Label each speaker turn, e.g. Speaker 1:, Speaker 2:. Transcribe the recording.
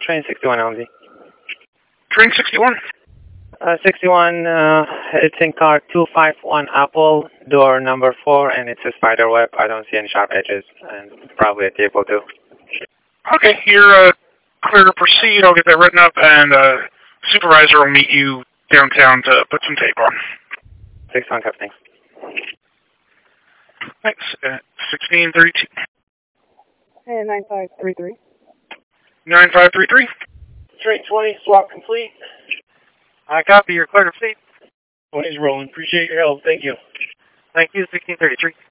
Speaker 1: Train 61 LZ.
Speaker 2: Train 61?
Speaker 1: 61, it's in car 251 Apple, door number 4, and it's a spider web. I don't see any sharp edges, and probably a table too.
Speaker 2: Okay, you're clear to proceed. I'll get that written up, and supervisor will meet you downtown to put some tape on.
Speaker 1: 61 Cup, thanks.
Speaker 2: Thanks. 1632.
Speaker 3: And 9533.
Speaker 2: 9533.
Speaker 4: Train 20, swap complete.
Speaker 1: I copy, you're clear to proceed.
Speaker 4: 20's rolling. Appreciate your help. Thank you.
Speaker 1: Thank you, 1633.